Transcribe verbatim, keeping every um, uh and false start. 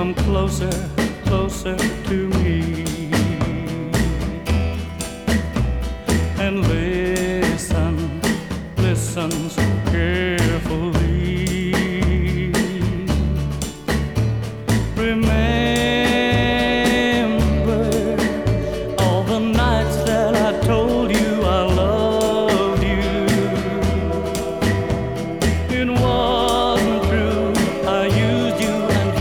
come closer, closer to me and listen, listen so carefully. Remain